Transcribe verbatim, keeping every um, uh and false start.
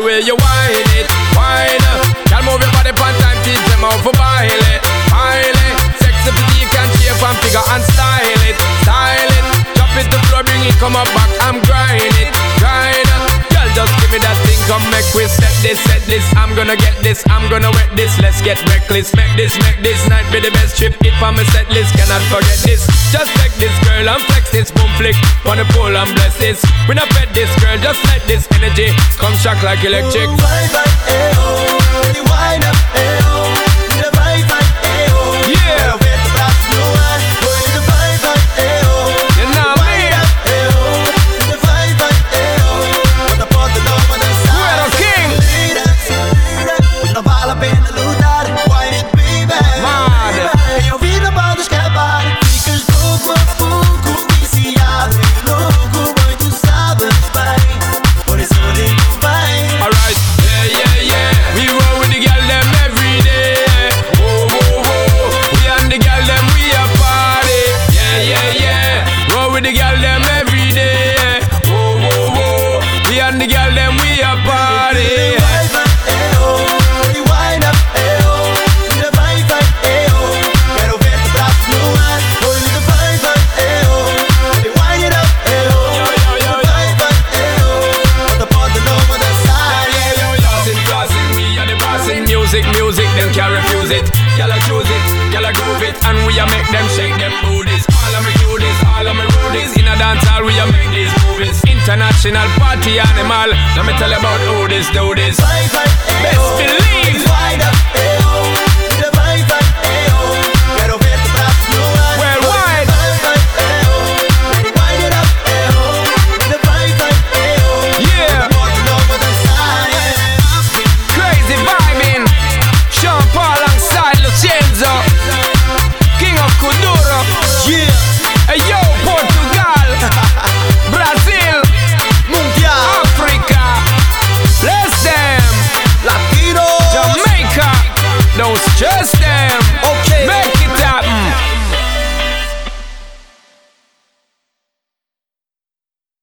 way you whine it, whine. Girl, move your body pan time, teach them how to bile it, bile it. Sexy physique and shape and figure and style it, style it. Drop it to floor, bring it, come up back and grind it, grind. Girl, just give me that thing, come make we set this, set this. I'm gonna get this, I'm gonna wet this. Let's get reckless, make this, make this night be the best trip. It for me set list, cannot forget this. Just take this girl and flex this, boom flick on the pole and bless this. We not pet this girl, just let this energy come shock like electric. Oh, vibe like A O, you wind up A O, the vibe like A O. Yeah. With the brass blue eyes, boy, the vibe like A O. You know me. A O, the vibe like A O. What the pot the dog on the side. We're the king. With no bala pena lutar, why it be bad? Mad. Eu vi na banda escapar, ficas louco a pouco, viciado e louco, bem tu sabes bem, por isso ligo bem. Alright, yeah, yeah, yeah. We roll with the girl them every day. Whoa, whoa, whoa. We and the girl them we a party. Yeah, yeah, yeah. Roll with the girl them every day. Whoa, whoa, whoa. We and the girl them we a party. Music, music, them can't refuse it. Y'all choose it, y'all groove it, and we a make them shake them booties. All of me do this, all of me rudies. In a dance hall, we a make these movies. International party animal. Let me tell you about who this do